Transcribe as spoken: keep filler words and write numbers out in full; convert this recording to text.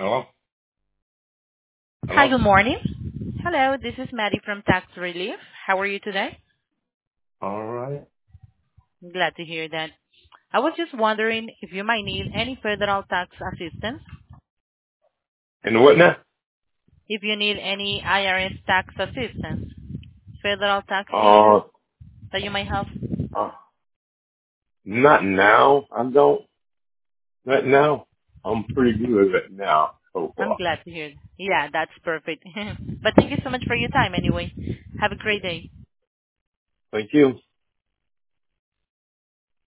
Hello? Hi, Hello? good morning. Hello, this is Maddie from Tax Relief. How are you today? All right. Glad to hear that. I was just wondering if you might need any federal tax assistance, And what now? if you need any I R S tax assistance, federal tax Uh, issues that you might have. uh, not now. I don't. Not now. I'm pretty good at it now so I'm far. glad to hear. Yeah, that's perfect. But thank you so much for your time anyway. Have a great day. Thank you.